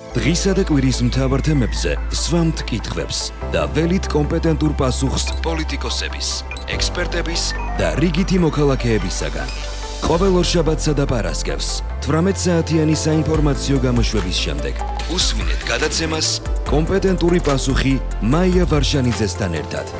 დღისა და კვირის მთავარ თემებზე სვამთ კითხვებს და ველით კომპეტენტურ პასუხს პოლიტიკოსების, ექსპერტების და რიგითი მოქალაქეებისაგან. ყოველ ორშაბათსა და პარასკევს 18 საათიანი საინფორმაციო გამოშვების შემდეგ უსმინეთ გადაცემას კომპეტენტური პასუხი მაია ვარშანიძესთან ერთად.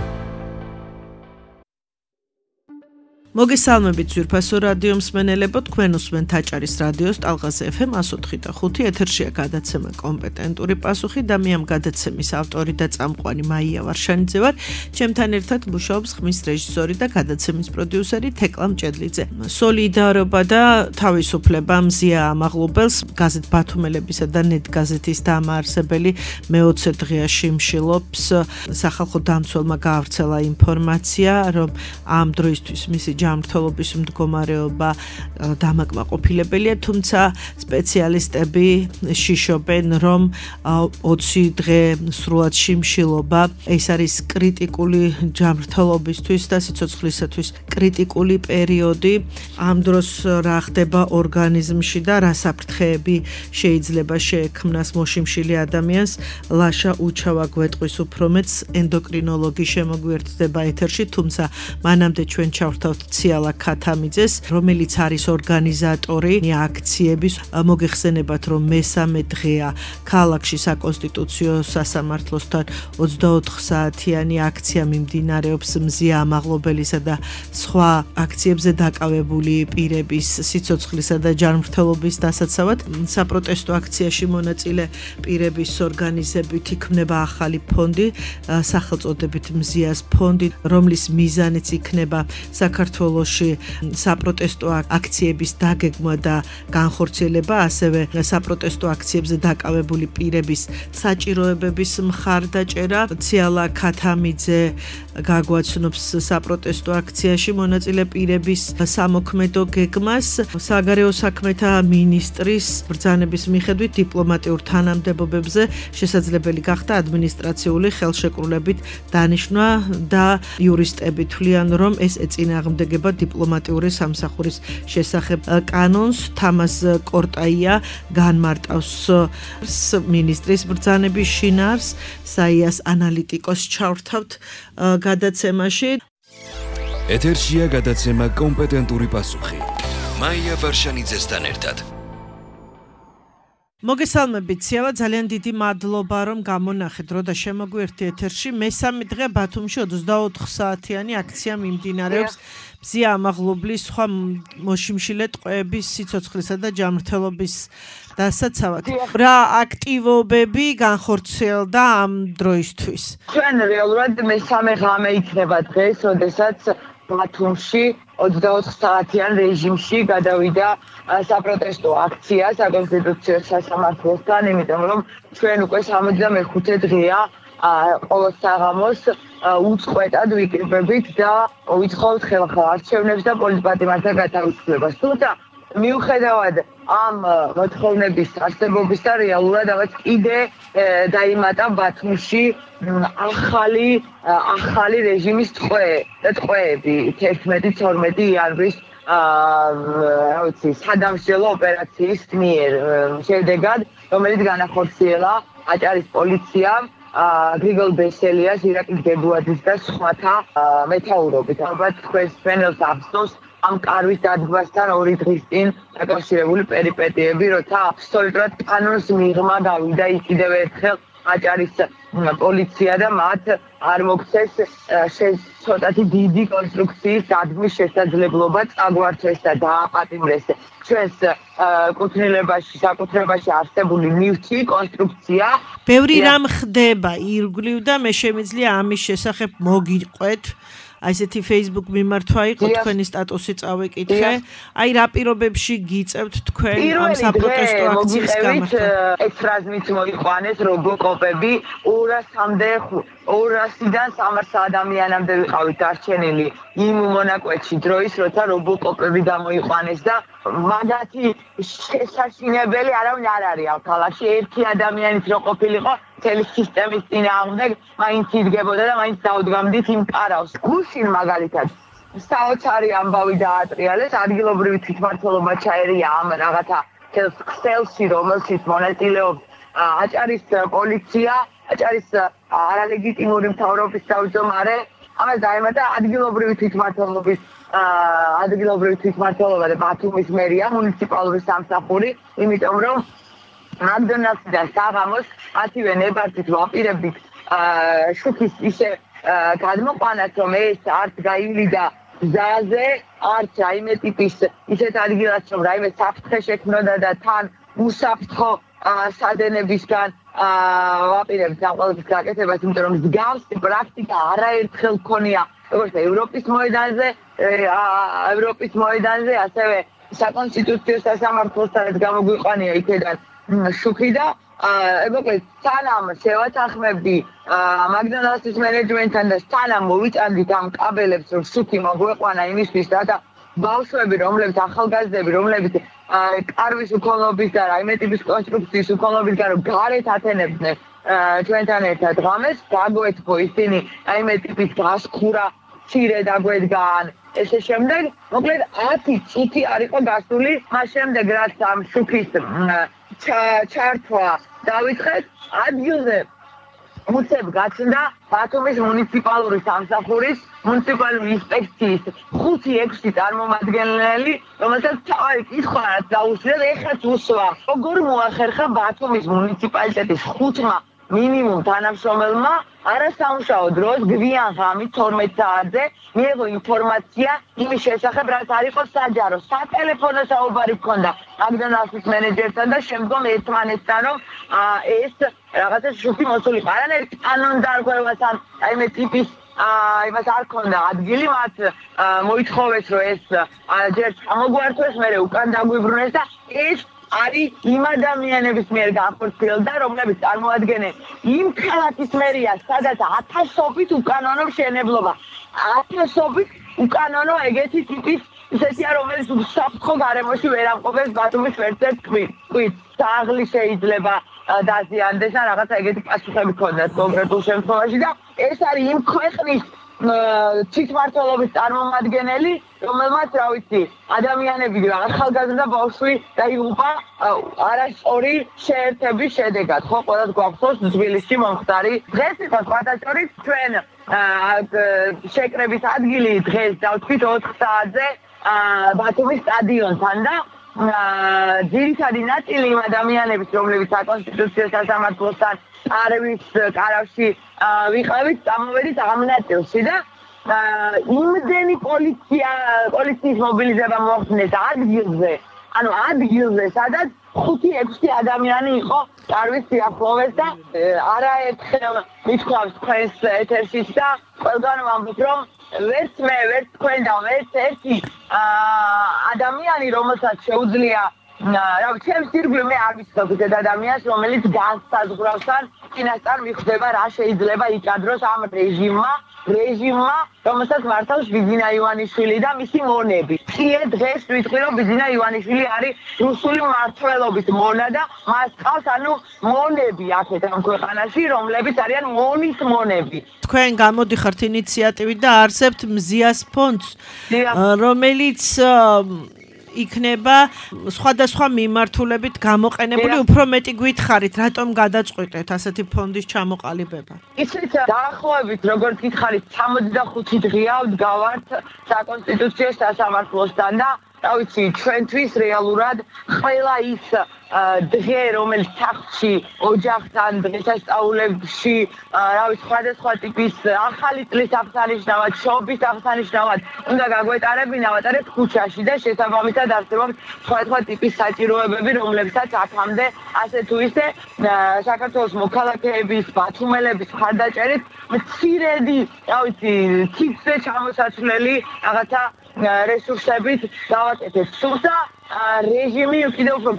მოგესალმებით ძვირფასო რადიო მსმენელებო, თქვენ უსმენთ აჭარის რადიოს ტალღაზე FM 104.5 ეთერშია გადაცემა კომპეტენტური პასუხი და მე ამ გადაცემის ავტორი და წამყვანი მაია ვარშანიძე ვარ. ჩემთან ერთად მუშაობს ხმის რეჟისორი და გადაცემის პროდიუსერი თეკლა მჭედლიძე. სოლიდარობა და თავისუფლება მზია ამაღლობელს გაზეთ ბათუმელებისა და ნეტ გაზეთის დამაარსებელი მე-20 დღეში მშილობს. სახალხო დამცველმა გაავრცელა ინფორმაცია, რომ ამ დროისთვის მისი ჯანმრთელობის მდგომარეობა დამაკმაყოფილებელია, თუმცა სპეციალისტები შიშობენ, რომ 20 დღე სრულად შიმშილობა ეს არის კრიტიკული ჯანმრთელობისთვის და სიცოცხლისათვის კრიტიკული პერიოდი. ამ დროს რა ხდება ორგანიზმში და რა საფრთხეები შეიძლება შეექმნას მოშიმშილი ადამიანს, ლაშა უჩავა გვეტყვის უფრო მეც ენდოკრინოლოგი შემოგვიერთდება ეთერში, თუმცა მანამდე ჩვენ ჩავრთავთ ციალა ქათამიძეს, რომელიც არის ორგანიზატორი აქციების. მოგეხსენებათ, რომ მე-3 დღეა ქალაქში საკონსტიტუციო სასამართლოსთან 24 საათიანი აქცია მიმდინარეობს მზია ამაღლობელისა და სხვა აქციებზე დაკავებული პირების სიცოცხლისა და ჯანმრთელობის დასაცავად. საპროტესტო აქციაში მონაწილე პირების ორგანიზებით იქმნება ახალი ფონდი, სახელწოდებით მზიას ფონდი, რომლის მიზანიც იქნება საქართველოში საპროტესტო აქციების დაგეგმვა და განხორციელება, ასევე საპროტესტო აქციებზე დაკავებული პირების საჭიროებების მხარდაჭერა. ციალა ქათამიძე გაგვაცნობს საპროტესტო აქციაში მონაწილე პირების სამოქმედო გეგმას. საგარეო საქმეთა მინისტრის ბრძანების მიხედვით დიპლომატიურ თანამდებობებზე შესაძლებელი გახდა ადმინისტრაციული ხელშეკრულებით დანიშნვა და იურისტები თვლიან, რომ ეს ეწინააღმდეგება დიპლომატიური სამსახურის შესახებ კანონს. თამაზ კორტაია განმარტავს მინისტრის ბრძანების შინაარს. საიას ანალიტიკოს ჩავრთავთ გადაცემაში. ეთერშია გადაცემა კომპეტენტური პასუხი მაია ვარშანიძესთან ერთად. მოგესალმებით ციალა, ძალიან დიდი მადლობა, რომ გამონახეთ დრო და შემოგვიერთდი ეთერში. მე-3 დღე ბათუმში 24 საათიანი აქცია მიმდინარეობს მზია ამაღლობლის სხვა მოშიმშილე ტყვეების სიცოცხლისა და ჯანმრთელობის დასაცავად. რა აქტივობები განხორციელდა ამ დროისთვის? ჩვენ რეალურად მე-3 ღამე იქნება დღეს, როდესაც ბათუმში 24 საათიან რეჟიმში გადავიდა საპროტესტო აქცია საკონსტიტუციო სასამართლოსთან, იმიტომ რომ ჩვენ უკვე 65 დღეა ყოველ საღამოს უწყვეტად ვიკრიბებით და ვიცხოვთ ხელახალ არჩევნებს და პოლიტპატიმართა გათავისუფლებას. თუმცა მიუხედავად ამ მოთხოვნების არსებობისა, რეალურად ამაც კიდე დაიმატა ბათუმში ახალი რეჟიმის ტყვეები 11-12 იანვრის სადამსჯელო ოპერაციის მიერ შედეგად, რომელიც განახორციელა აჭარის პოლიციამ გრიგოლ ბესელიას, ირაკლი გებუაძის და სხვათა მეთაურობით. ალბათ თქვენს ფენელს ახსოვს ამ კარვის დადგმასთან 2 დღის წინ დაკავშირებული პერიპეტიები, როცა აბსოლუტურად კანონს მიღმა გავიდა კიდევ ერთხელ აჭარის პოლიცია და მათ არ მოგვცეს ცოტათი დიდი კონსტრუქციის დადგმის შესაძლებლობა წაგვართვეს და დააპატიმრეს ჩვენს საკუთრებაში არსებული ნივთი, კონსტრუქცია. ბევრი რამ ხდება ირგვლივ და მე შემიძლია ამის შესახებ მოგიყვეთ. ასეთი Facebook მიმართვა იყო, თქვენი სტატუსი წავეკითხე. აი რა პირობებში გიწევთ თქვენ ამ საპროტესტო აქციის გამართვა? ექსტრაზმით მოიყვანეს რობოკოპები 200-დან 300 ადამიანამდე ვიყავით დარჩენილი იმ მონაკვეთში დროის, როცა რობოკოპები გამოიყვანეს და მაგათი შესაშინებელი არავინ არ არის ამ ქალაქში. ერთი ადამიანიც რო ყოფილიყო მთელი სისტემის წინააღმდეგ, მაინც იდგებოდა და მაინც დაუდგამდით იმ კარავს. გუშინ მაგალითად საოცარი ამბავი დაატრიალეს, ადგილობრივი თვითმმართველობა ჩაერია ამ რაღაცა ქსელში, რომელშიც მონაწილეობს აჭარის პოლიცია, აჭარის არალეგიტიმური მთავრობის თავმჯდომარე, ამას დაემატა ადგილობრივი თვითმმართველობა და ბათუმის მერია, მუნიციპალური სამსახური, იმიტომ რომ მაგდონალდსიდან საღამოს მათივე ნებართვით ვაპირებდით შუქის ისე გადმოყვანას, რომ ეს არც გაივლიდა გზაზე, არც რაიმე ტიპის ისეთ ადგილას, რომ რაიმე საფრთხე შექმნოდა და თან უსაფრთხო სადენებისგან ვაპირებთ ამ ყველაფრის გაკეთებას, იმიტომ რომ მსგავსი პრაქტიკა არაერთხელ ჰქონია როგორც ევროპის მოედანზე, ასევე საკონსტიტუციო სასამართლოსთანაც გამოგვიყვანია იქიდან შუქი და მოკლედ სანამ შევათანხმებდი მაგდონალდსის მენეჯმენტთან და სანამ მოვიწამდით ამ კაბელებს, რომ შუქი მოგვეყვანა იმისთვის, რათა ბავშვები, ახალგაზრდები, რომლებიც კარვის უქონლობის და რაიმე ტიპის კონსტრუქციის უქონლობისგან რომ გარეთ ათენებდნენ ჩვენთან ერთად ღამეს, გაგვეთქო ისინი რაიმე ტიპის გასხურა მცირე დაგვედგან ესე შემდეგ, მოკლედ 10 წუთი არ იყო გასული, მას შემდეგ რაც ამ შუქის ჩართვა დავიწყეთ, ადგილზე უცებ გაჩნდა ბათუმის მუნიციპალური სამსახურის მუნიციპალური ინსპექციის 5-6 წარმომადგენელი, რომელსაც თავი კითხვა რაც დაუსვიეთ, ეხლაც უსვა. როგორ მოახერხა ბათუმის მუნიციპალიტეტის 5-მა მინიმუმ თანამშრომელმა არასამუშაო დროს გვიან ღამით 12 საათზე მიიღო ინფორმაცია იმის შესახებ, რაც არ იყო საჯარო. სატელეფონო საუბარი ჰქონდა მაგდონალდსის მენეჯერთან და შემდგომ ერთმანეთთან, რომ ეს რაღაცა შუქი მოსულიყო. არანაირ კანონდარღვევას ან რაიმე ტიპის იმას არ ჰქონდა ადგილი, მათ მოითხოვეს, რომ ეს ჯერ ჩამოგვართვეს, მერე უკან დაგვიბრუნეს და ეს არის იმ ადამიანების მიერ განხორციელდა, რომლებიც წარმოადგენენ იმ ქალაქის მერიას, სადაც 1000-ობით უკანონო მშენებლობა, 1000-ობით უკანონო ეგეთი ტიპის ისეთია, რომელიც უსაფრთხო გარემოში ვერ ამყოფებს ბათუმის ერთ-ერთ ტყვით. ძაღლი შეიძლება დაზიანდეს ან რაღაცა ეგეთი პასუხები ჰქონდათ კონკრეტულ შემთხვევაში და ეს არის იმ ქვეყნის თვითმმართველობის წარმომადგენელი, რომელმაც, რა ვიცი, ადამიანები ახალგაზრდა ბავშვი დაიღუპა არასწორი შეერთების შედეგად. ხო, ყველას გვახსოვს თბილისში მომხდარი დღეს იყო სხვადასხვის ჩვენ შეკრების ადგილი დღეს დავთქვით 4 საათზე ბათუმის სტადიონთან და ძირითადი ნაწილი იმ ადამიანების, რომლებიც საკონსტიტუციო სასამართლოსთან არვის კარავში ვიყავით, წამოვედით ამ ნაწილში და იმდენი პოლიციის მობილიზება მოხდეს ადგილზე, სადაც 5-6 ადამიანი იყო კარვის სიახლოვეს და არაერთხელ მithქვავს თქვენს ეთერშიც და ყველგან ვამბობ, რომ ვერც მე, ვერც თქვენ და ვერც ერთი ადამიანი, რომელსაც შეუძლია ჩემს ირგვლივ მე არ ვიცნობ ეს ადამიანს, რომელიც განსაზღვრავს ან წინასწარ მიხვდება რა შეიძლება იკადროს ამ რეჟიმმა, რომელსაც მართავს ბიზინა ივანიშვილი და მისი მონები. დღეს ვიტყვი, რომ ბიზინა ივანიშვილი არის რუსული მმართველობის მონა და მას ყავს მონები აქეთ ამ ქვეყანაში, რომლებიც არიან მონის მონები. თქვენ გამოდიხართ ინიციატივით და არსებთ მზიას ფონდს, რომელიც იქნება სხვადასხვა მიმართულებით გამოყენებული, უფრო მეტი გითხარით, რატომ გადაწყვიტეთ ასეთი ფონდის ჩამოყალიბება? ისიც დაახლოებით, როგორც გითხარით, 65 დღეა ვდგავართ საკონსტიტუციო სასამართლოსთან და რა ვიცი, ჩვენთვის რეალურად ყველა ის დღე, რომელიც სახლში, ოჯახთან, დღესასწაულებში, რა ვიცი, სხვადასხვა ტიპის ახალი წლის აღსანიშნავად, შობის აღსანიშნავად უნდა გაგვეტარებინა, ვატარებთ ქუჩაში და შესაბამისად არსებობს სხვადასხვა ტიპის საჭიროებები, რომლებსაც აქამდე ასე თუ ისე საქართველოს მოქალაქეების, ბათუმელების მხარდაჭერით მცირედი, რა ვიცი, თითზე ჩამოსაცვლელი რაღაცა რესურსებით გავაკეთეთ. თუმცა რეჟიმი კიდევ უფრო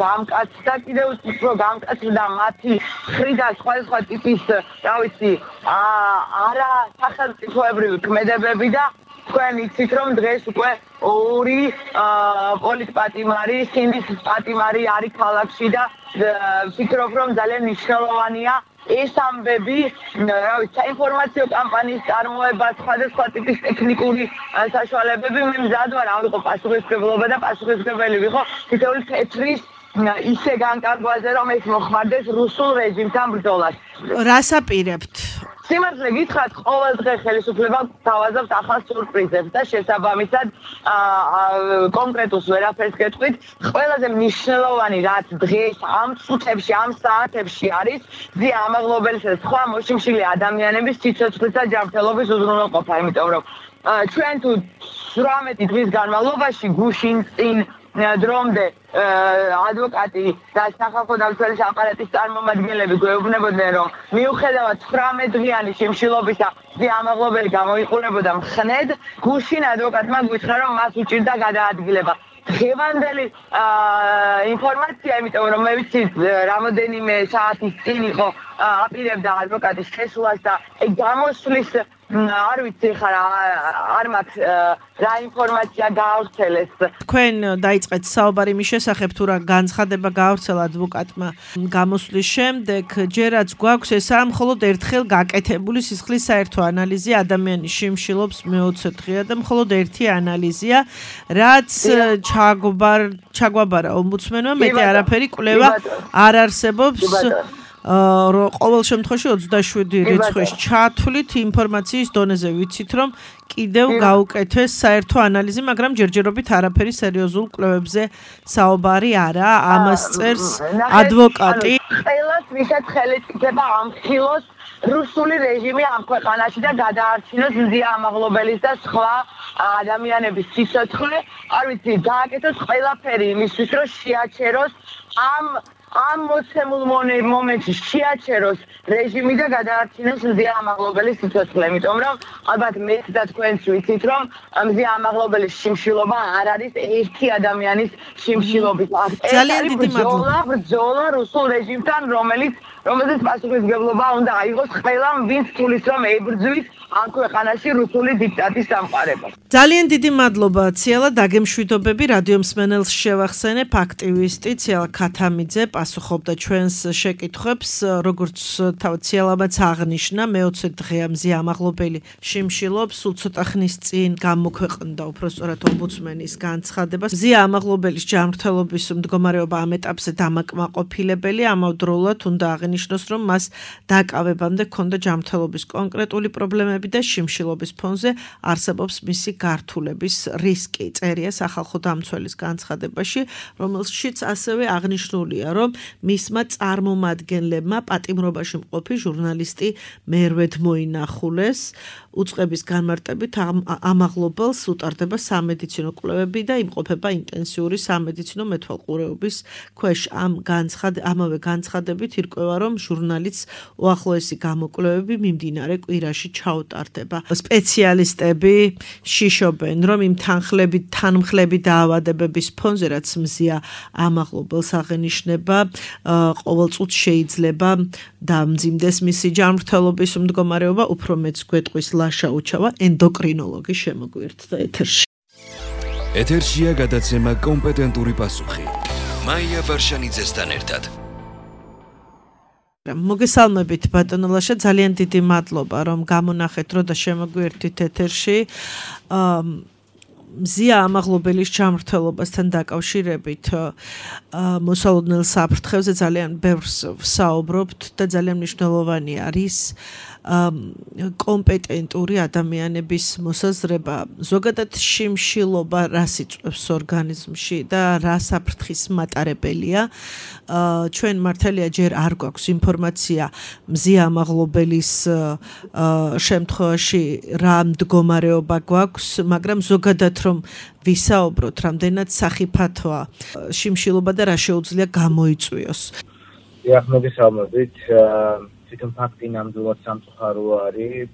გამკაცდა მათი მხრიდან სხვადასხვა ტიპის, რა ვიცი, არა სახელმწიფოებრივი ქმედებები და თქვენ იცით, რომ დღეს უკვე 2 პოლიტპატიმარი, სინდის პატიმარი არის ქალაქში და ვფიქრობ, რომ ძალიან მნიშვნელოვანია ეს ამბები, რა ვიცი, საინფორმაციო კამპანიის წარმოება, სხვადასხვა ტიპის ტექნიკური საშუალებები, მე მზად ვარ, ავიღო პასუხისმგებლობა და პასუხისმგებელი ვიყო თითოეული თეთრის ისე განკარგვაზე, რომ ეს მოხმარდეს რუსულ რეჟიმთან ბრძოლას. რას აპირებთ? სიმართლე გითხრათ, ყოველ დღე ხელისუფლება თავაზობს ახალ სიურპრიზებს და შესაბამისად კონკრეტულს ვერაფერს გეტყვით. ყველაზე მნიშვნელოვანი რაც დღეს ამ წუთებში, ამ საათებში არის ძია ამაღლობელისა და სხვა მოშიმშილი ადამიანების სიცოცხლის და ჯანმრთელობის უზრუნველყოფა, იმიტომ რომ ჩვენ თუ 18 დღის განმავლობაში გუშინ წინ დრომდე ადვოკატი და სახალხო დამცველის აპარატის წარმომადგენლები გვეუბნებოდნენ, რომ მიუხედავად 19 დღიანი შიმშილობისა ძია ამაღლობელი გამოიყურებოდა მხნედ, გუშინ ადვოკატმა გვითხრა, რომ მას უჭირდა გადაადგილება. დღევანდელი ინფორმაცია, იმიტომ რომ მე ვიცი რამოდენიმე საათის წინ იყო აპირებდა ადვოკატის შესვლას და გამოსვლის არ ვიცი ხარა არ მაქვს რა ინფორმაცია გაავრცელეს. თქვენ დაიწყეთ საუბარი მის შესახებ თუ რა განცხადება გაავრცელა ადვოკატმა გამოსვლის შემდეგ, ჯერაც გვაქვს ესაა მხოლოდ ერთხელ გაკეთებული სისხლის საერთო ანალიზი ადამიანის შიმშილობს მე-20 დღეა და მხოლოდ ერთი ანალიზია, რაც ჩაგვაბარა ომბუდსმენმა, მეტი არაფერი კვლევა არ არსებობს. ყოველ შემთხვევაში 27 რიცხვის ჩათვლით ინფორმაციის დონეზე ვიცით, რომ კიდევ გაუკეთეს საერთო ანალიზი, მაგრამ ჯერჯერობით არაფერი სერიოზულ კვლევებზე საუბარი არა. ამას წერს ადვოკატი. ყველას ვისაც ხელით იქნება ამხილოს რუსული რეჟიმი ამ ქვეყანაში და გადაარჩინოს ძია ამაღლობელის და სხვა ადამიანების სიცოცხლე. არ ვიცი, გააკეთოს ყველაფერი იმისთვის, რომ შეაჩეროს ამ მოცემულ მომენტში შეაჩეროს რეჟიმი და გადაარჩინოს ძია ამაღლობელის სიცოცხლე, იმიტომ რომ ალბათ მეც და თქვენც ვიცით, რომ ძია ამაღლობელის შიმშილობა არ არის ერთი ადამიანის შიმშილობის. ძალიან დიდი მადლობა. ბრძოლა რუსულ რეჟიმთან, რომელზეც პასუხისმგებლობა უნდა აიღოს ყველამ, ვინც თulis რომ ებრძვის ამ ქვეყანაში რუსული დიქტატის დამყარებას. ძალიან დიდი მადლობა, ციალა დაგემშვიდობები, რადიო მსმენელს შევახსენებ, აქტივისტი ციალა ქათამიძე პასუხობდა ჩვენს შეკითხვებს, როგორც ციალამაც აღნიშნა, მე-20 დღეა მზია ამაღლობელი შიმშილობს, სულ ცოტა ხნის წინ გამოქვეყნდა უпростоრად ომბუდსმენის განცხადება. მზია ამაღლობელის ჯანმრთელობის მდგომარეობა ამ ეტაპზე დამაკმაყოფილებელი, ამავდროულად უნდა აღნიშნოს, რომ მას დაკავებამდე ჰქონდა ჯანმრთელობის კონკრეტული პრობლემები და შიმშილობის ფონზე არსებობს მისი გართულების რისკი. წერია სახალხო დამცველის განცხადებაში, რომელშიც ასევე აღნიშნულია, რომ მისმა წარმომადგენლებმა პატიმრობაში მყოფი ჟურნალისტი მერვედ მოინახულეს. უწყების განმარტებით ამაღლობელს უტარდება სამედიცინო კვლევები და იმყოფება ინტენსიური სამედიცინო მეთვალყურეობის ქვეშ. ამავე განცხადებით ირკვევა, რომ ჟურნალისტს უახლოესი გამოკვლევები მიმდინარე კვირაში ჩაუტარდება. სპეციალისტები შიშობენ, რომ იმ თანმხლები დაავადებების ფონზე, რაც მზია ამაღლობელს აღენიშნება, ყოველ წუთს შეიძლება დამძიმდეს მისი ჯანმრთელობის მდგომარეობა, უფრო მეც გვეტყვის ლაშა უჩავა, ენდოკრინოლოგი შემოგვიერთდა ეთერში. ეთერშია გადაცემა კომპეტენტური პასუხი. მაია ვარშანიძესთან ერთად. მოგესალმებით ბატონო ლაშა, ძალიან დიდი მადლობა, რომ გამონახეთ დრო და შემოგვიერთდით ეთერში. მზია ამაღლობელის ჯანმრთელობასთან დაკავშირებით მოსალოდნელ საფრთხეებზე ძალიან ბევრს ვსაუბრობთ და ძალიან მნიშვნელოვანი არის კომპეტენტური ადამიანების მოსაზრება. ზოგადად შიმშილობა რას იწვევს ორგანიზმში და რა საფრთხის მატარებელია. ჩვენ მართალია ჯერ არ გვაქვს ინფორმაცია მზია ამაღლობელის შემთხვევაში რა მდგომარეობა გვაქვს, მაგრამ ზოგადად რომ ვისაუბროთ, რამდენად სახიფათოა შიმშილობა და რა შეუძლია გამოიწვიოს. დიახ, მოგესალმებით. თვითონ ფაქტი ნამდვილად სამწუხარო არის,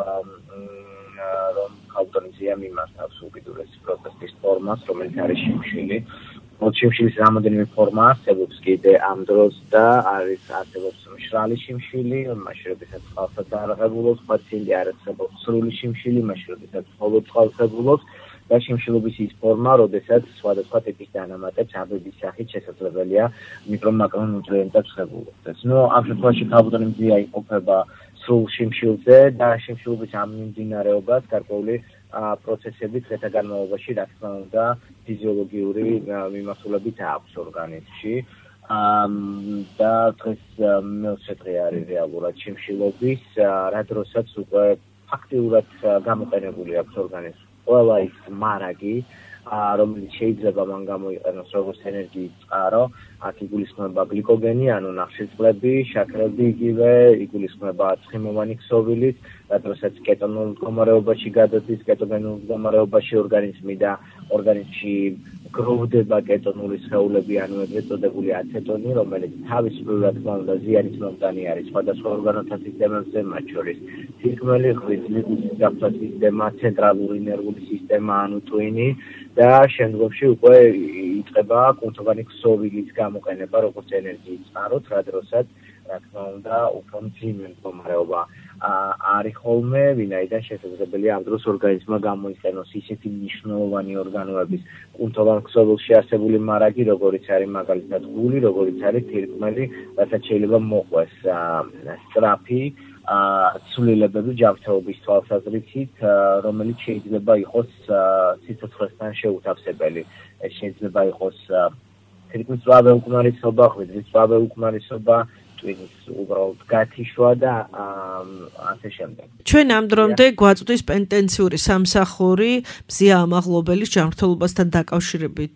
რომ ქალბატონი მზია მიმართავს უკიდურეს პროტესტის ფორმას, რომელიც არის შიმშილი. შიმშილის რამოდენიმე ფორმა არსებობს კიდე ამ დროს და არსებობს მშრალი შიმშილი, მაშინ როდესაც წყალსაც არ აღებულობს, პაციენტი არ არსებობს სრული შიმშილი, მაშინ როდესაც მხოლოდ წყალს აღებულობს და შიმშილობის ის ფორმა, როდესაც სხვადასხვა ტიპის დანამატებს აბების სახით შესაძლებელია მიკრომაკრონუტრიენტებს ღებულობდეს. ამ შემთხვევაში ქალბატონი მზია იმყოფება სრულ შიმშილზე და შიმშილობის ამ მიმდინარეობას გარკვეული პროცესები დღეთა განმავლობაში რა თქმა უნდა ფიზიოლოგიური მიმართულებით აქვს ორგანიზმში და დღეს მეოცე დღე არის რეალურად შიმშილობის რა დროსაც უკვე ფაქტიურად გამოყენებული აქვს ორგანიზმს ყველა ის მარაგი რომელიც შეიძლება მან გამოიყენოს როგორც ენერგიის წყარო, აქ იგულისხმება გლიკოგენი, ანუ ნახშირწყლები, შაქრები იგივე, იგულისხმება ცხიმოვანი ქსოვილით, რადგანაც კეტონურ მდგომარეობაში გადადის, კეტოგენურ მდგომარეობაში ორგანიზმი და ორგანიზმში გროვდება კეტონური სხეულები, ანუ ეგრეთ წოდებული აცეტონი, რომელიც თავისუფლად თქმა უნდა ზიანის მომტანი არის სხვადასხვა ორგანოთა სისტემებზე, მათ შორის თითქმელი ღვიძლი, გაფთა სისტემა, ცენტრალური ნერვული სისტემა, ანუ ტვინი და შემდგომში უკვე იწყება კუნთოვანი ქსოვილის გამოყენება როგორც ენერგიის წყაროდ, რა დროსაც რა თქმა უნდა უფრო მძიმე მდგომარეობა არის ხოლმე, ვინაიდან შესაძლებელია ამ დროს ორგანიზმმა გამოიყენოს ისეთი მნიშვნელოვანი ორგანოების კუნთოვან ქსოვილში არსებული მარაგი, როგორიც არის მაგალითად გული, როგორიც არის თირკმელი, რასაც შეიძლება მოყვეს სწრაფი ცვლილებები ჯანმრთელობის თვალსაზრისით, რომელიც შეიძლება იყოს სიცოცხლესთან შეუთავსებელი. ეს შეიძლება იყოს თირკმლის სწრაფი უკმარისობა, ღვიძლის სწრაფი უკმარისობა, ტვინის უბრალოდ გათიშვა და ასე შემდეგ. ჩვენ ამ დრომდე გვაწვდის პენტენციური სამსახური მზია ამაღლობელის ჯანმრთელობასთან დაკავშირებით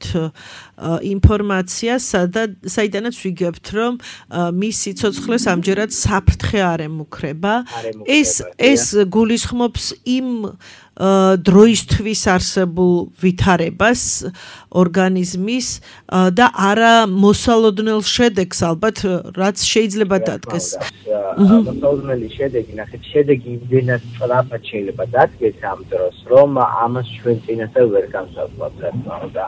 ინფორმაცია, საიდანაც ვიგებთ, რომ მის სიცოცხლეს ამჯერად საფრთხე არ ემუქრება. ეს გულისხმობს იმ დროისთვის არსებულ ვითარებას ორგანიზმის და არა მოსალოდნელ შედეგს ალბათ რაც შეიძლება დადგეს. მოსალოდნელი შედეგი, ნახეთ, შედეგი იმდენად სწრაფად შეიძლება დადგეს ამ დროს, რომ ამას ჩვენ წინასწარ ვერ განსაზღვრავთ, რა თქმა უნდა.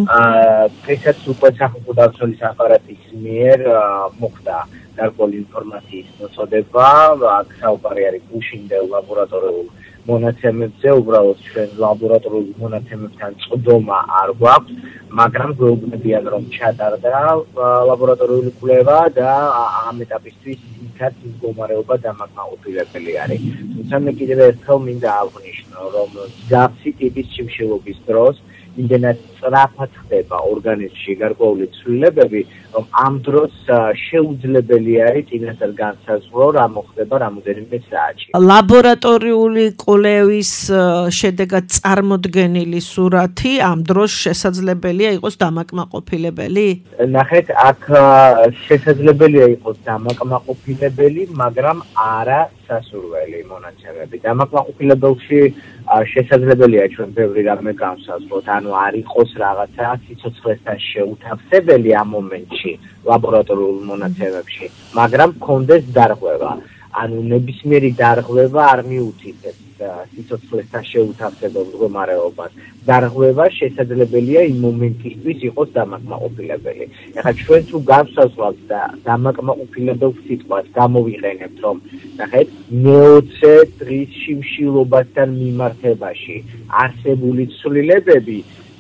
დღესაც უკვე სახალხო დაცვის აპარატის მიერ მოხდა გარკვეული ინფორმაციის მოწოდება, აქ საუბარი არის გუშინდელ ლაბორატორიულ მონაცემებზე, უბრალოდ ჩვენ ლაბორატორიულ მონაცემებთან წვდომა არ გვაქვს, მაგრამ გვეუბნებიან, რომ ჩატარდა ლაბორატორიული კვლევა და ამ ეტაპისთვის იქაც მდგომარეობა დამაკმაყოფილებელი არის. თუმცა მე კიდევ ერთხელ მინდა აღვნიშნო, რომ მსგავსი ტიპის შიმშილობის დროს იმდენად სწრაფად ხდება ორგანიზმში გარკვეული ცვლილებები, რომ ამ დროს შეუძლებელი არის წინასწარ განსაზღვრო, რა მოხდება რამოდენიმე საათში. ლაბორატორიული კვლევის შედეგად წარმოდგენილი სურათი ამ დროს შესაძლებელია იყოს დამაკმაყოფილებელი? ნახეთ, აქ შესაძლებელია იყოს დამაკმაყოფილებელი, მაგრამ არა სასურველი მონაცემები. დამაკმაყოფილებელში შესაძლებელია ჩვენ ბევრი რამე განსაზღვროთ, ანუ არ იყოს რაღაცა სიცოცხლესთან შეუთავსებელი ამ მომენტში ლაბორატორიულ მონაცემებში, მაგრამ გქონდეს დარღვევა. ანუ ნებისმიერი დარღვევა არ მიუთითებს სიცოცხლესთან შეუთავსებელ მდგომარეობას. დარღვევა შესაძლებელია იმ მომენტისთვის იყოს დამაკმაყოფილებელი. ეხლა ჩვენ თუ განსაზღვრავთ და დამაკმაყოფილებელ სიტყვას გამოვიყენებთ, რომ ნახეთ, მეოცე დღის შიმშილობასთან მიმართებაში არსებული ცვლილებები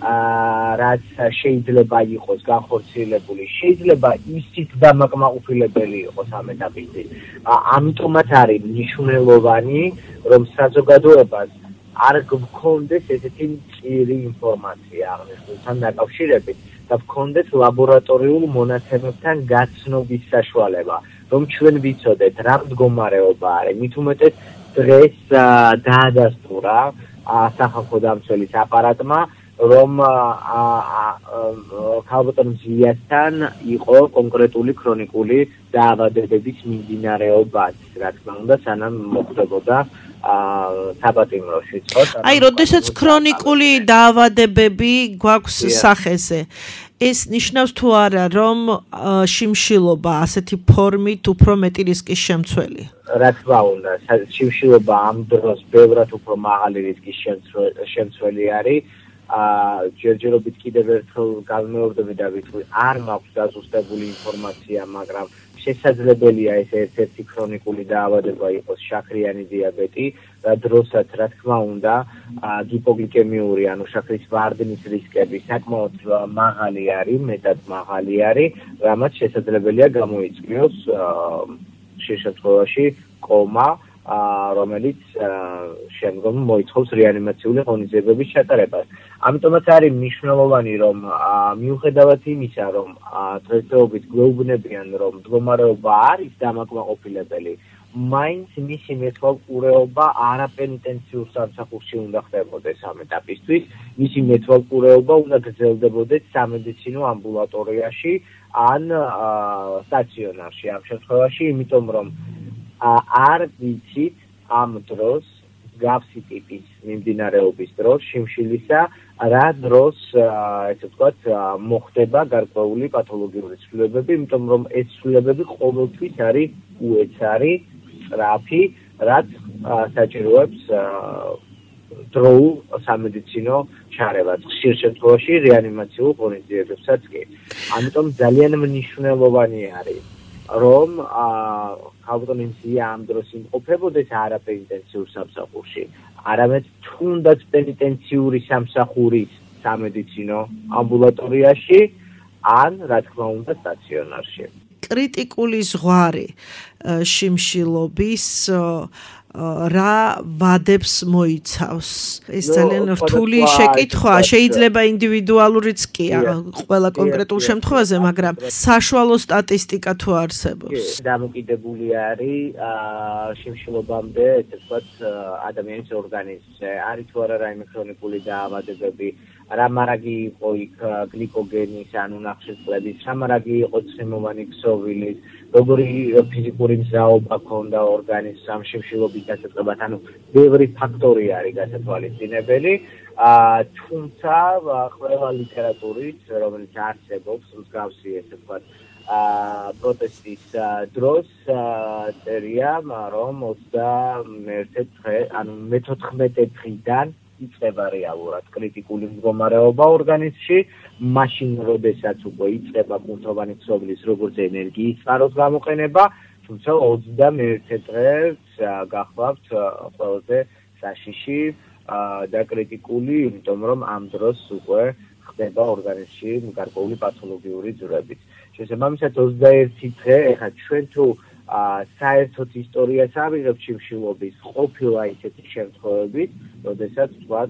რაც შეიძლება იყოს განხორციელებული, შეიძლება ისიც დამაკმაყოფილებელი იყოს ამ ეტაპისთვის. ამიტომაც არის მნიშვნელოვანი, რომ საზოგადოებას არ გქონდეს ესეთი მწირი ინფორმაცია აღნიშნულთან დაკავშირებით და გქონდეს ლაბორატორიულ მონაცემებთან გაცნობის საშუალება, რომ ჩვენ ვიცოდეთ რა მდგომარეობა არის. მით უმეტეს დღეს დაადასტურა სახალხო დამცველის აპარატმა, რომ ქალბატონ მზიასთან იყო კონკრეტული ქრონიკული დაავადებების მიმდინარეობაც, რა თქმა უნდა, სანამ მოხდებოდა საპატიმროში. აი, როდესაც ქრონიკული დაავადებები გვაქვს სახეზე, ეს ნიშნავს თუ არა, რომ შიმშილობა ასეთი ფორმით უფრო მეტი რისკის შემცველია? რა თქმა უნდა, შიმშილობა ამ დროს ბევრად უფრო მაღალი რისკის შემცველი არის. ჯერჯერობით კიდევ ერთხელ გამეორდები და ვიტყვი, არ მაქვს დაზუსტებული ინფორმაცია, მაგრამ შესაძლებელია ეს ერთ-ერთი ქრონიკული დაავადება იყოს შაქრიანი დიაბეტი, რა დროსაც რა თქმა უნდა გიპოგლიკემიური, ანუ შაქრის ვარდნის რისკები საკმაოდ მაღალი არის, მეტად მაღალი არის, რამაც შესაძლებელია გამოიწვიოს შეს შემთხვევაში კომა, რომელიც შემდგომ მოითხოვს რეანიმაციული ღონისძიებების ჩატარებას. ამიტომაც არის მნიშვნელოვანი, რომ მიუხედავად იმისა, რომ დღესდღეობით გვეუბნებიან, რომ მდგომარეობა არის დამაკმაყოფილებელი, მაინც მისი მეთვალყურეობა არაპენიტენციურ სამსახურში უნდა ხდებოდეს ამ ეტაპისთვის. მისი მეთვალყურეობა უნდა გრძელდებოდეს სამედიცინო ამბულატორიაში ან სტაციონარში ამ შემთხვევაში, იმიტომ რომ არ ვიცით ამ დროს გავსი ტიპის მიმდინარეობის დროს შიმშილისა რა დროს ესე ვთქვათ მოხდება გარკვეული პათოლოგიური ცვლილებები, იმიტომ რომ ეს ცვლილებები ყოველთვის არის უეცარი, სწრაფი, რაც საჭიროებს დროულ სამედიცინო ჩარევას. ხშირ შემთხვევაში რეანიმაციულ ღონისძიებებსაც კი. ამიტომ ძალიან მნიშვნელოვანი არის რომ ქალბატონი მზია ამ დროს იმყოფებოდეს არაპენიტენციურ სამსახურში, არამედ თუნდაც პენიტენციური სამსახურის სამედიცინო ამბულატორიაში ან რა თქმა უნდა სტაციონარში. კრიტიკული ზღვარი შიმშილობის რა ვადებს მოიცავს? ეს ძალიან რთული შეკითხვაა, შეიძლება ინდივიდუალურიც კი ყველა კონკრეტულ შემთხვევაზე, მაგრამ საშუალო სტატისტიკა თუ არსებობს. დამოკიდებული არის შიმშილობამდე, ესე ვთქვათ, ადამიანის ორგანიზმზე, არის თუ არა რაიმე ქრონიკული დაავადებები, რა მარაგი იყო იქ გლიკოგენის, ანუ ნახშირწყლების, რა მარაგი იყო ცხიმოვანი ქსოვილის, როგორი ფიზიკური მზაობა ჰქონდა ორგანიზმს ამ შიმშილობის დასაწყებად, ანუ ბევრი ფაქტორი არის გასათვალისწინებელი, თუმცა ყველა ლიტერატურით, რომელიც არსებობს, მსგავსი ესე ვთქვათ, პროტესტის დროს წერია, რომ 21 დღე, ანუ მე-14 დღიდან იწყება რეალურად კრიტიკული მდგომარეობა ორგანიზმში, მაშინ როდესაც უკვე იწყება კუნთოვანი ქსოვილის როგორც ენერგიის წყაროს გამოყენება, თუმცა 21 დღეს გახლავთ ყველაზე საშიში და კრიტიკული, იმიტომ რომ ამ დროს უკვე ხდება ორგანიზმში გარკვეული პათოლოგიური ძვრებით. შესაბამისად 21 დღე, ეხლა ჩვენ თუ საერთოდ ისტორიას ავიღებთ შიმშილობის, ყოფილა ისეთი შემთხვევებით, როდესაც ვთქვათ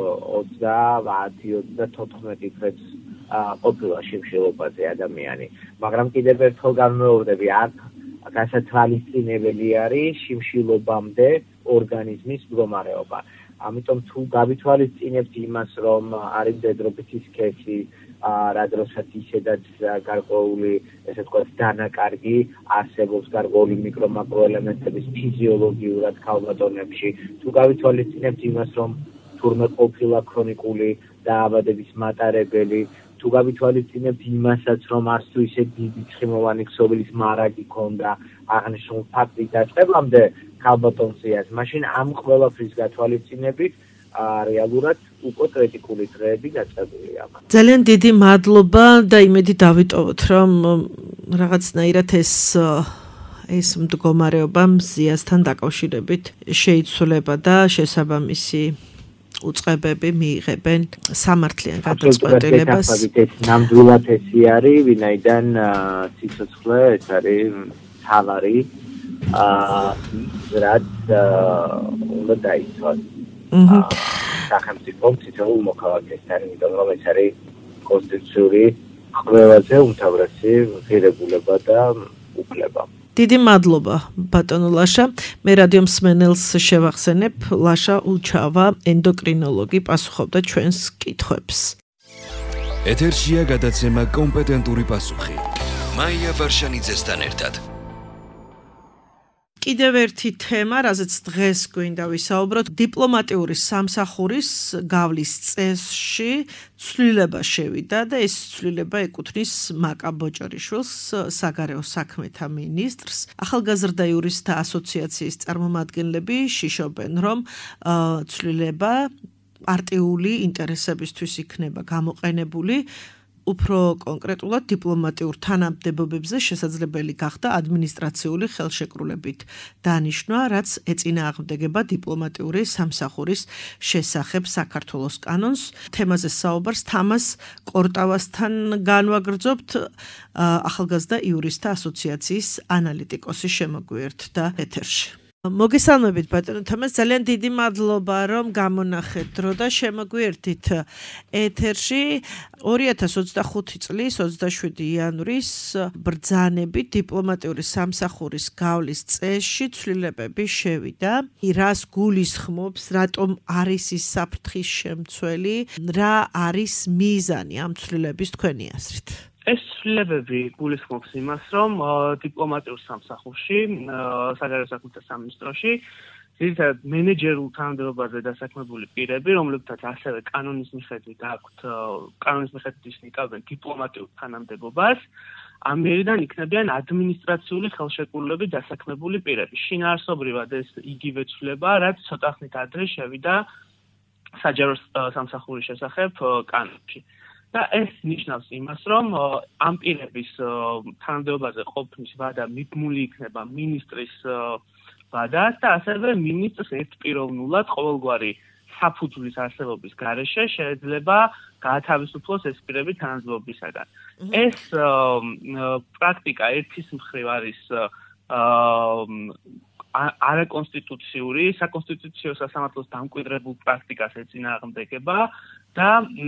20-14 დღეს ყოფილა შიმშილობაზე ადამიანი, მაგრამ კიდევ ერთხელ განმეორდები, აქ გასათვალისწინებელი არის შიმშილობამდე ორგანიზმის მდგომარეობა. ამიტომ თუ გავითვალისწინებთ იმას, რომ არის მდედრობითი სქესი, რა დროსაც ისედაც გარკვეული, ესე ვთქვათ, დანაკარგი არსებობს გარკვეული მიკრო-მაკროელემენტების ფიზიოლოგიურად ქალბატონებში, თუ გავითვალისწინებთ იმას, რომ თურმე ყოფილა ქრონიკული დაავადების მატარებელი, თუ გავითვალისწინებთ იმასაც, რომ არც თუ ისე დიდი ცხიმოვანი ქსოვილის მარაგი ჰქონდა აღნიშნულ ფაქტის დაწყებამდე ქალბატონზეას, მაშინ ამ ყველაფრის გათვალისწინებით რეალურად უკვე კრიტიკული დღეები დაწყებულია. ძალიან დიდი მადლობა და იმედი დავიტოვოთ, რომ რაღაცნაირად ეს მდგომარეობა მზიასთან დაკავშირებით შეიცვლება და შესაბამისი უწყებები მიიღებენ სამართლიან გადაწყვეტილებას. ნამდვილად ესე არის, ვინაიდან სიცოცხლე ეს არის თავარი, რაც უნდა დაიცვას. სახელმწიფო თითოეულ მოქალაქესთან, იმიტომ რომ ეს არის კონსტიტუციური ყველაზე უმთავრესი ღირებულება და უფლება. დიდი მადლობა ბატონო ლაშა. მე რადიო მსმენელს შევახსენებ, ლაშა ულჩავა, ენდოკრინოლოგი, პასუხობდა ჩვენს კითხვებს. ეთერშია გადაცემა კომპეტენტური პასუხი. მაია ვარშანიძესთან ერთად. კიდევ ერთი თემა, რაზეც დღეს გვინდა ვისაუბროთ, დიპლომატიური სამსახურის გავლის წესში ცვლილება შევიდა და ეს ცვლილება ეკუთვნის მაკა ბოჭორიშვილს, საგარეო საქმეთა მინისტრს. ახალგაზრდა იურისტთა ასოციაციის წარმომადგენლები შიშობენ, რომ ცვლილება პარტიული ინტერესებისთვის იქნება გამოყენებული. უფრო კონკრეტულად დიპლომატიურ თანამდებობებზე შესაძლებელი გახდა ადმინისტრაციული ხელშეკრულებით დანიშნვა, რაც ეწინააღმდეგება დიპლომატიური სამსახურის შესახებ საქართველოს კანონს. თემაზე საუბარს თამას კორტავასთან განვაგრძობთ, ახალგაზრდა იურისტთა ასოციაციის ანალიტიკოსი შემოგვიერთდა ეთერში. მოგესალმებით ბატონო თამას ძალიან დიდი მადლობა რომ გამონახეთ დრო და შემოგვიერთით ეთერში 2025 წლის 27 იანვრის ბრძანებით დიპლომატიური სამსახურის გავლის წესში ცვლილებები შევიდა რას გულისხმობს რატომ არის ის საფრთხის შემცველი რა არის მიზანი ამ ცვლილების თქვენი აზრით ეს ცვლილებები გულისხმობს იმას, რომ დიპლომატიურ სამსახურში, საგარეო საქმეთა სამინისტროში, ძირითადად მენეჯერულ თანამდებობაზე დასაქმებული პირები, რომლებთაც ასევე კანონის მიხედვით აქვთ, კანონის მიხედვით ისინი იკავებენ დიპლომატიურ თანამდებობას, ამ მერიდან იქნებიან ადმინისტრაციული ხელშეკრულებით დასაქმებული პირები. შინაარსობრივად ეს იგივე ცვლილება, რაც ცოტა ხნით ადრე შევიდა საჯარო სამსახურის შესახებ კანონში. და ეს ნიშნავს იმას, რომ ამ პირების თანამდებობაზე ყოფნის ვადა მიბმული იქნება მინისტრის ვადას და ასევე მინისტრს ერთპიროვნულად ყოველგვარი საფუძვლის არსებობის გარეშე შეიძლება გაათავისუფლოს ეს პირები თანამდებობისაგან. ეს პრაქტიკა ერთის მხრივ არის არაკონსტიტუციური, საკონსტიტუციო სასამართლოს დამკვიდრებულ პრაქტიკას ეწინააღმდეგება და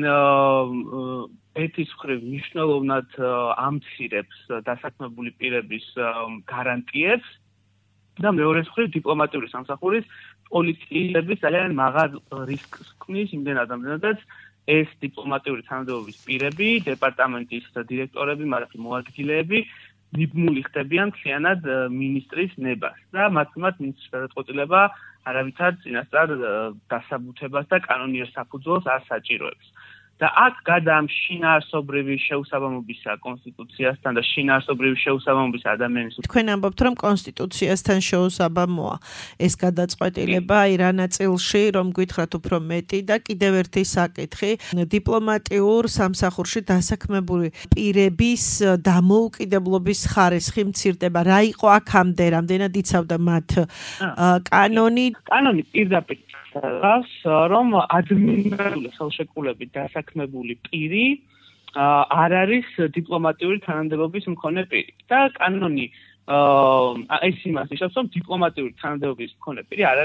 ერთის მხრივ მნიშვნელოვნად ამცირებს დასაქმებული პირების გარანტიებს და მეორეს მხრივ დიპლომატიური სამსახურის პოლიტიკების ძალიან მაღალ რისკს ქმნის იმდენ ადამიანებსაც ეს დიპლომატიური თანამდებობის პირები, დეპარტამენტის დირექტორები, მათი მოადგილეები მიბმული ხდებიან მთლიანად მინისტრის ნებას და მათმაც მინისტრის გადაწყვეტილება არავითარ წინასწარ დასაბუთებას და კანონიერ საფუძველს არ საჭიროებს. და აქ გადა ამ შინაარსობრივი შეუსაბამობისა კონსტიტუციასთან და შინაარსობრივი შეუსაბამობისა ადამიანის თქვენ ამბობთ რომ კონსტიტუციასთან შეუსაბამოა ეს გადაწყვეტილება რა ნაწილში რომ გითხრათ უფრო მეტი და კიდევ ერთი საკითხი დიპლომატიურ სამსახურში დასაქმებული პირების დამოუკიდებლობის ხარისხი მცირდება რა იყო აქამდე რამდენად იცავდა მათ კანონი პირდაპირ რომ ადმინისტრაციული ხელშეკრულებით დასაქმებული პირი არ არის დიპლომატიური თანამდებობის მქონე პირი და კანონი ეს იმას ნიშნავს რომ დიპლომატიური თანამდებობის მქონე პირი არ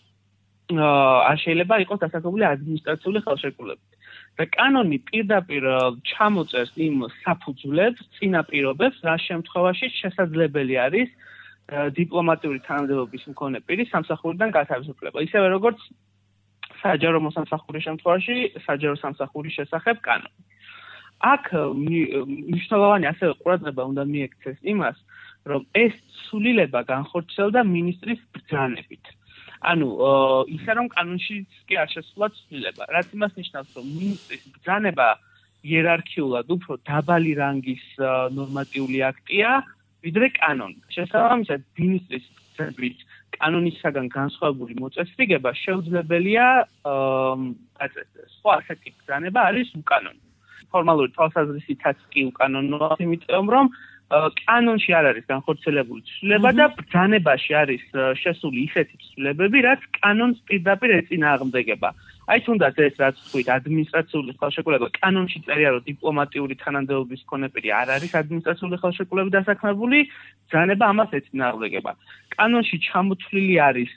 შეიძლება იყოს დასაქმებული ადმინისტრაციული ხელშეკრულებით და კანონი პირდაპირ ჩამოწერს იმ საფუძვლებს წინაპირობებს რა შემთხვევაში შესაძლებელი არის დიპლომატიური თანამდებობის მქონე პირის სამსახურიდან გათავისუფლება ისევე როგორც საჯარო მოსამსახურის შემთხვევაში საჯარო სამსახურის შესახებ კანონი. აქ მნიშვნელოვანი ასევე ყურადღება უნდა მიექცეს იმას, რომ ეს ცვლილება განხორციელდა მინისტრის ბრძანებით. ანუ ისე რომ კანონშიც კი არ შესულა ცვლილება, რაც იმას ნიშნავს, რომ მინისტრის ბრძანება იერარქიულად უფრო დაბალი რანგის ნორმატიული აქტია, ვიდრე კანონი. შესაბამისად, მინისტრის ბრძანებით კანონისაგან განსხვავებული მოწესრიგება შეუძლებელია გაწესდეს. ხო, ასეთი ბრძანება არის უკანონო. ფორმალური თვალსაზრისითაც კი უკანონოა, იმიტომ რომ კანონში არ არის განხორციელებული ცვლილება და ბრძანებაში არის შესული ისეთი ცვლილებები, რაც კანონს პირდაპირ ეწინააღმდეგება. აი თუნდაც ეს რაც თქვით ადმინისტრაციული ხელშეკრულება კანონში წერია რომ დიპლომატიური თანამდებობის მქონე პირი არ არის ადმინისტრაციული ხელშეკრულებით დასაქმებული ბრძანება ამას ეწინააღმდეგება. კანონში ჩამოთვლილი არის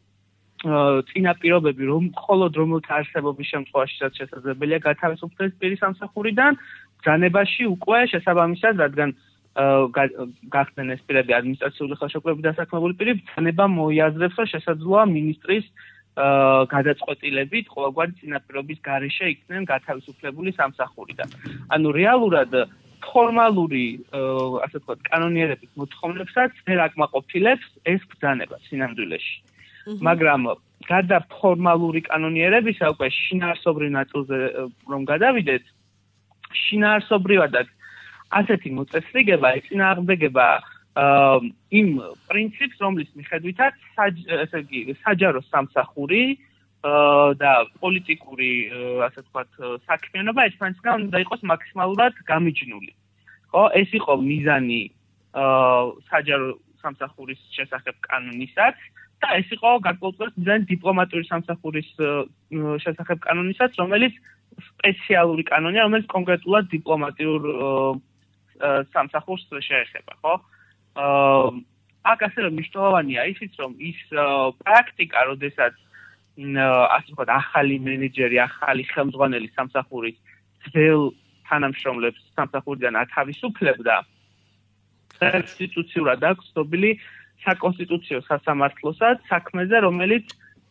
წინაპირობები რომ მხოლოდ რომელთა არსებობის შემთხვევაში რაც შესაძლებელია გათავისუფლდეს პირის სამსახურიდან ბრძანებაში უკვე შესაბამისად რადგან გახდნენ ეს პირები ადმინისტრაციული ხელშეკრულებით დასაქმებული პირი ბრძანება მოიაზრებს რომ შესაძლოა მინისტრის გადაწყვეტილებით ყოველგვარი წინაპირობის გარეშე იქნენ გათავისუფლებული სამსახურიდან. ანუ რეალურად ფორმალური, ასე ვთქვათ, კანონიერების მოთხოვნებსაც ვერ აკმაყოფილებს ეს ბრძანება სინამდვილეში. მაგრამ გარდა ფორმალური კანონიერებისა, უკვე შინაარსობრივ ნაწილზე რომ გადავიდეთ, შინაარსობრივადაც ასეთი მოწესრიგება ეწინააღმდეგება იმ პრინციპს, რომლის მიხედვითაც ესე იგი საჯარო სამსახური და პოლიტიკური, ასე ვთქვათ, საქმიანობა ერთმანეთისგან უნდა იყოს მაქსიმალურად გამიჯნული. ხო, ეს იყო მიზანი საჯარო სამსახურის შესახებ კანონისაც და ეს იყო გარკვეულწილად მიზანი დიპლომატიური სამსახურის შესახებ კანონისაც, რომელიც სპეციალური კანონია, რომელიც კონკრეტულად დიპლომატიურ სამსახურს შეეხება, ხო? აქ ასევე მნიშვნელოვანია ისიც, რომ ის პრაქტიკა, როდესაც ასე ვთქვათ, ახალი მენეჯერი, ახალი ხელმძღვანელი სამსახურის ძველ თანამშრომლებს სამსახურიდან ათავისუფლებდა, კონსტიტუციურად აქვს ცნობილი საკონსტიტუციო სასამართლოსაც საქმეზე, რომელიც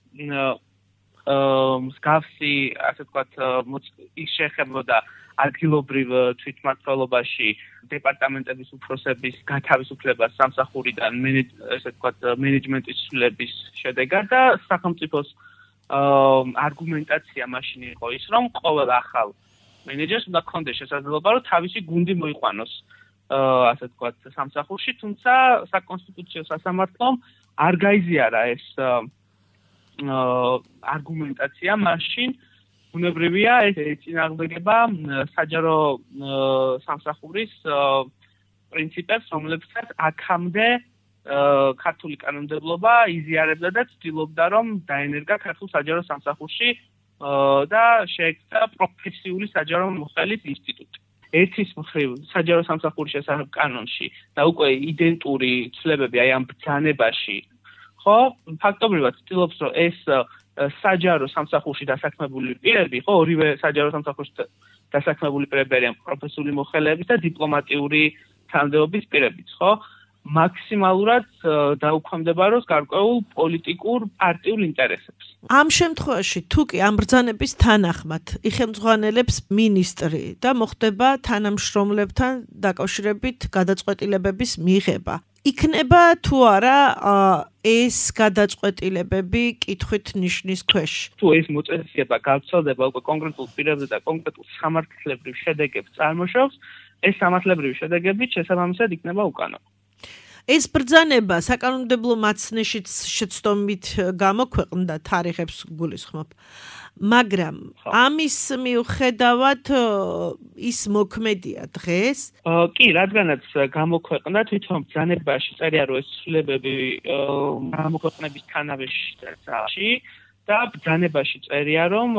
მსგავსი, ასე ვთქვათ, ის შეეხებოდა ადგილობრივ თვითმმართველობაში დეპარტამენტების უფროსების გათავისუფლებას სამსახურიდან, ესე ვთქვათ, მენეჯმენტის ცვლილების შედეგად და სახელმწიფოს არგუმენტაცია მაშინ იყო ის, რომ ყოველ ახალ მენეჯერს უნდა ქონდეს შესაძლებლობა, რომ თავისი გუნდი მოიყვანოს ასე ვთქვათ, სამსახურში, თუმცა საკონსტიტუციო სასამართლომ არ გაიზიარა ეს არგუმენტაცია მაშინ უნებრივია ეს ეწინააღმდეგება საჯარო სამსახურის პრინციპებს, რომლებსაც აქამდე ქართული კანონმდებლობა იზიარებდა და ცდილობდა, რომ დაენერგა ქართულ საჯარო სამსახურში და შეექმნა პროფესიული საჯარო მოხელის ინსტიტუტი. ერთის მხრივ საჯარო სამსახურის შესახებ კანონში და უკვე იდენტური ცვლილებები აი ამ ბრძანებაში, ხო, ფაქტობრივად ცდილობს, რომ ეს საჯარო სამსახურში დასაქმებული პირები, ხო, ორივე საჯარო სამსახურში დასაქმებული პირები არიან პროფესიული მოხელეების და დიპლომატიური თანამდებობის პირებიც, ხო? მაქსიმალურად დაუქვემდებაროს გარკვეულ პოლიტიკურ პარტიულ ინტერესებს. ამ შემთხვევაში თუ კი ამ ბრძანების თანახმად იხელმძღვანელებს მინისტრი და მოხდება თანამშრომლებთან დაკავშირებით გადაწყვეტილებების მიღება, იქნება თუ არა ეს გადაწყვეტილებები კითხვით ნიშნის ქვეშ? თუ ეს მოწესრიგება გავრცელდება უკვე კონკრეტულ პირებზე და კონკრეტულ სამართლებრივ შედეგებს წარმოშობს, ეს სამართლებრივი შედეგები შესაბამისად იქნება უკანონო. ეს ბრძანება საკანონმდებლო მაცნეშიც შეცდომით გამოქვეყნდა, თარიღებს გულისხმობ. მაგრამ ამის მიუხედავად ის მოქმედია დღეს? კი, რადგანაც გამოქვეყნდა, თვითონ ბრძანებაში წერია, რომ ეს ცვლილებები გამოქვეყნების თანავეში და ბრძანებაში წერია, რომ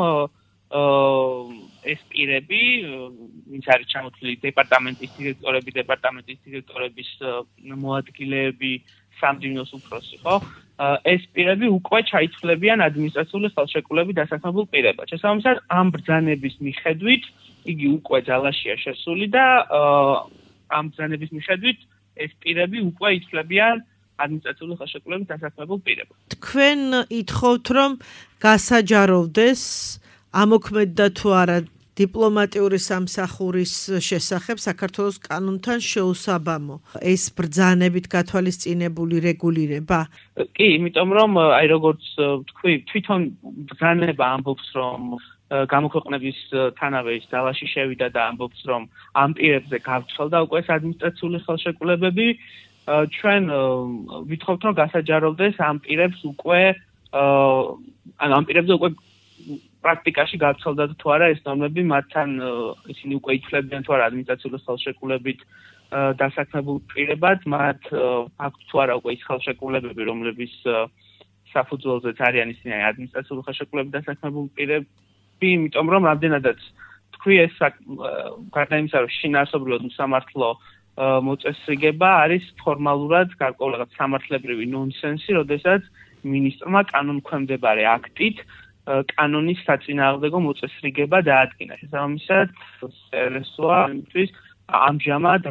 ეს პირები, ვინც არის ჩამოთვლილი დეპარტამენტის დირექტორების მოადგილეები, სამდივნოს უფროსი, ხო? ეს პირები უკვე ჩაითვლებიან ადმინისტრაციული ხელშეკრულებით დასაქმებულ პირებად. შესაბამისად, ამ ბრძანების მიხედვით იგი უკვე ძალაშია შესული და ამ ბრძანების მიხედვით ეს პირები უკვე ითვლებიან ადმინისტრაციული ხელშეკრულებით დასაქმებულ პირებად. თქვენ ითხოვთ, რომ გასაჯაროვდეს ამოქმედდა თუ არა დიპლომატიური სამსახურის შესახებ საქართველოს კანონთან შეუსაბამო ეს ბრძანებით გათვალისწინებული რეგულირება? კი, იმიტომ რომ აი როგორც თქვი, თვითონ ბრძანება ამბობს, რომ გამოქვეყნების თანავე ის ძალაში შევიდა და ამბობს, რომ ამ პირებზე გავრცელდა უკვე ადმინისტრაციული ხელშეკრულებები, ჩვენ ვითხოვთ, რომ გასაჯაროვდეს ამ პირებს უკვე ამ პირებზე უკვე პრაქტიკაში გავრცელდა თუ არა ეს ნორმები, მათთან ისინი უკვე ითვლებიან თუ არა ადმინისტრაციული ხელშეკრულებით დასაქმებულ პირებად, მათ აქვს თუ არა უკვე ის ხელშეკრულებები, რომლების საფუძველზეც არიან ისინი ადმინისტრაციული ხელშეკრულებით დასაქმებულ პირები, იმიტომ რომ რამდენადაც თქვი ეს გარდა იმისა, რომ შინაარსობრივად უსამართლო მოწესრიგება არის ფორმალურად გარკვეულ სამართლებრივი ნონსენსი, როდესაც მინისტრმა კანონქვემდებარე აქტით კანონის საწინააღმდეგო მოწესრიგება დაადგინა. შესაბამისად, რესოა იმისთვის ამჟამად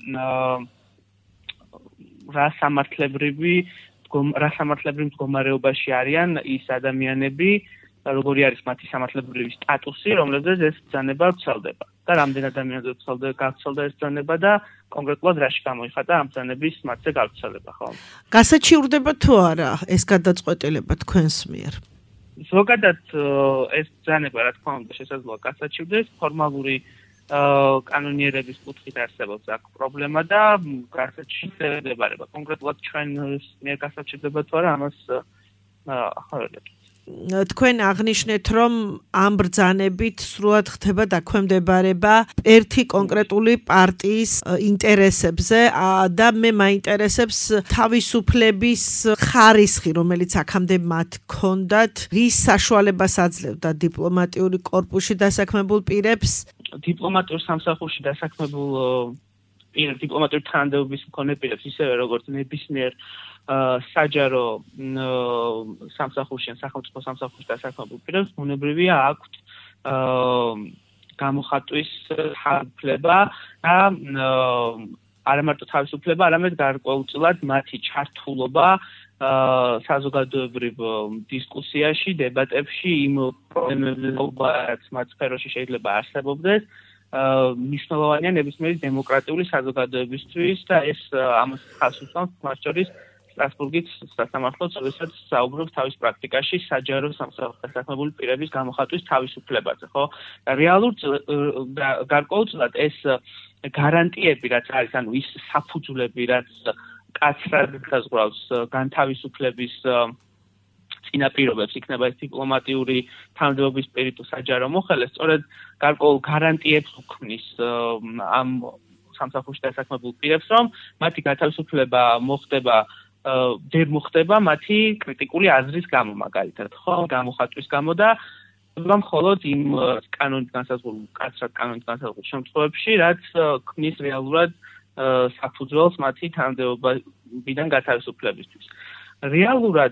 რა სამართლებრივ მდგომარეობაში არიან ის ადამიანები, როგორი არის მათი სამართლებრივი სტატუსი, რომლებზეც ეს ბრძანება ვრცელდება. და რამდენ ადამიანზე გავრცელდა ეს ბრძანება და კონკრეტულად რაში გამოიხატა ამ ბრძანების მათზე გავრცელება, ხო? გასაჩივრდება თუ არა ეს გადაწყვეტილება თქვენს მიერ? ზოგადად ეს ბრძანება, რა თქმა უნდა, შესაძლოა გასაჩივრდეს, ფორმალური კანონიერების კუთხით არსებობს აქ პრობლემა და გასაჩივრდება. კონკრეტულად ჩვენ მიერ გასაჩივრდება თუ არა, ამას ახლა ვერ ვეტყვი. თქვენ აღნიშნეთ, რომ ამ ბრძანებით სრულად ხდება დაქვემდებარება ერთი კონკრეტული პარტიის ინტერესებზე და მე მაინტერესებს თავისუფლების ხარისხი, რომელიც აქამდე მათ ჰქონდათ, რის საშუალებას აძლევდა დიპლომატიური კორპუსში დასაქმებულ პირებს? დიპლომატიურ სამსახურში დასაქმებულ დიპლომატიური თანამდებობის მქონე პირებს, ისევე როგორც ნებისმიერ საჯარო სამსახურში ან სახელმწიფო სამსახურში დასაქმებულ პირებს, ბუნებრივია აქვთ გამოხატვის თავისუფლება და არა მარტო თავისუფლება, არამედ გარკვეულწილად მათი ჩართულობა საზოგადოებრივ დისკუსიაში, დებატებში იმ პრობლემებზე, რაც მათ სფეროში შეიძლება არსებობდეს, მნიშვნელოვანია ნებისმიერი დემოკრატიული საზოგადოებისთვის და ეს ამას ხაზს უსვამს მათ შორის სტრასბურგის სასამართლოც, როდესაც საუბრობს თავის პრაქტიკაში საჯარო სამსახურში დასაქმებული პირების გამოხატვის თავისუფლებაზე, ხო? გარკვეულწილად ეს გარანტიები, რაც არის, ანუ ის საფუძვლები, რაც კაცრად გაზღვრავს განთავისუფლების წინაპირობებს, იქნება ეს დიპლომატიური თანამდებობის პირი თუ საჯარო მოხელე, სწორედ გარკვეულ გარანტიებს უქმნის ამ სამსახურში დასაქმებულ პირებს, რომ მათი განთავისუფლება ვერ მოხდება მათი კრიტიკული აზრის გამო, მაგალითად, ხო, გამოხატვის გამო და მხოლოდ იმ კანონით განსაზღვრულ, კაცრად კანონით განსაზღვრულ შემთხვევებში, რაც ქმნის რეალურად საფუძველს მათი თანამდებობიდან გათავისუფლებისთვის. რეალურად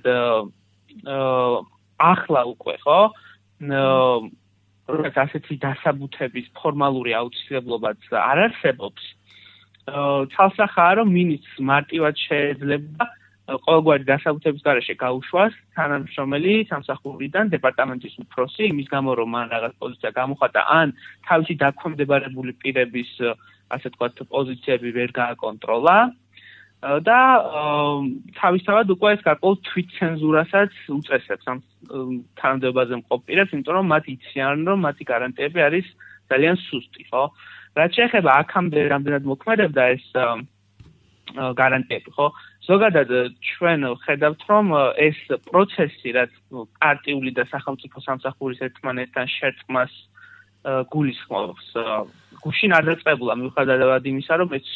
ახლა უკვე, ხო, როგორც ასეთი დასაბუთების ფორმალური აუცილებლობაც არ არსებობს. თალსახაა, რომ მინისტრს მარტივად შეიძლება ყოველგვარი დასაბუთების გარეშე გაუშვას თანამშრომელი სამსახურიდან დეპარტამენტის უფროსი, იმის გამო, რომ მან რაღაც პოზიცია გამოხატა, ან თავისი დაქვემდებარებული პირების, ასე ვთქვათ, პოზიციები ვერ გააკონტროლა და თავისთავად უკვე ეს გარკვეულ თვითცენზურასაც უწესებს ამ თანამდებობაზე მყოფ პირებს, იმიტომ რომ მათ იციან, რომ მათი გარანტიები არის ძალიან სუსტი, ხო? რაც შეეხება აქამდე რამდენად მოქმედებდა ეს გარანტიები, ხო? ზოგადად ჩვენ ხედავთ, რომ ეს პროცესი, რაც პარტიული და სახელმწიფო სამსახურის ერთმანეთთან შერწყმას გულისხმობს, გუშინ არ დაწყებულა მიუხედავად იმისა, რომ ეს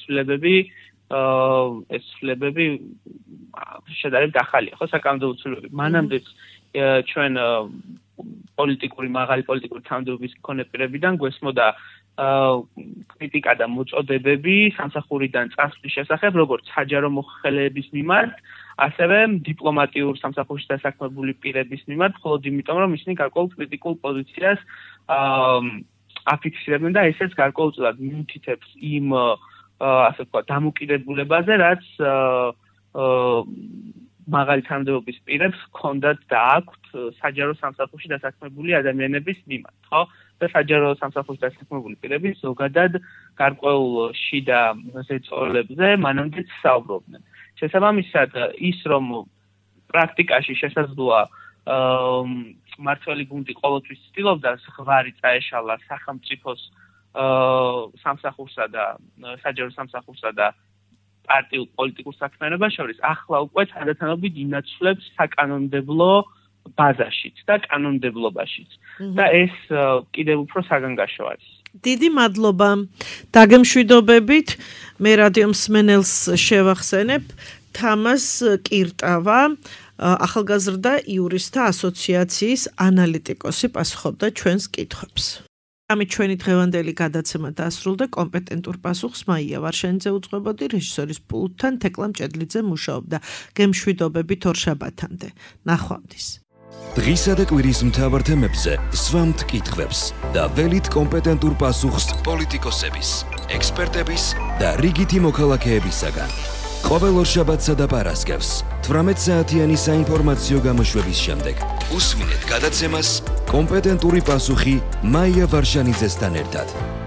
ცვლილებები შედარებით ახალია, ხო, საკანონმდებლო ცვლილებები. მანამდეც ჩვენ მაღალი პოლიტიკური თანამდებობის მქონე პირებიდან გვესმოდა კრიტიკა და მოწოდებები სამსახურიდან წასვლის შესახებ, როგორც საჯარო მოხელეების მიმართ, ასევე დიპლომატიურ სამსახურში დასაქმებული პირების მიმართ, მხოლოდ იმიტომ, რომ ისინი გარკვეულ კრიტიკულ პოზიციას აფიქსირებენ და ესეც გარკვეულწილად მიუთითებს იმ ასე ვთქვათ, დამოკიდებულებაზე, რაც მაღალი თანამდებობის პირებს ჰქონდათ და აქვთ საჯარო სამსახურში დასაქმებული ადამიანების მიმართ, ხო? და საჯარო სამსახურში დასაქმებული პირები ზოგადად გარკვეულ შიდა ზეწოლებზე მანამდეც საუბრობდნენ. შესაბამისად, ის რომ პრაქტიკაში შესაძლოა მმართველი გუნდი ყოველთვის ცდილობდა ზღვარი წაეშალა სახელმწიფოს სამსახურსა და საჯარო სამსახურსა და პარტიულ პოლიტიკურ საქმიანობას შორის, ახლა უკვე თანდათანობით ინაცვლებს საკანონმდებლო ბაზაშიც და კანონმდებლობაშიც. და ეს კიდევ უფრო საგანგაშო არის. დიდი მადლობა. დაგემშვიდობებით. მე რადიო მსმენელს შევახსენებ თამას კირტავა, ახალგაზრდა იურისტთა ასოციაციის ანალიტიკოსი პასუხობდა ჩვენს კითხვებს. ამით ჩვენი დღევანდელი გადაცემა დასრულდა. კომპეტენტურ პასუხს მაია ვარშენიძე უძღვებოდი, რეჟისორის პულტთან თეკლა მჭედლიძე მუშაობდა. გემშვიდობებით ორშაბათამდე. ნახვამდის. დღისა და კვირის მთავარ თემებზე სვამთ კითხვებს და ველით კომპეტენტურ პასუხს პოლიტიკოსების, ექსპერტების და რიგითი მოქალაქეებისაგან. ყოველ ორშაბათსა და პარასკევს 18 საათიანი საინფორმაციო გამოშვების შემდეგ უსმინეთ გადაცემას კომპეტენტური პასუხი მაია ვარშანიძესთან ერთად.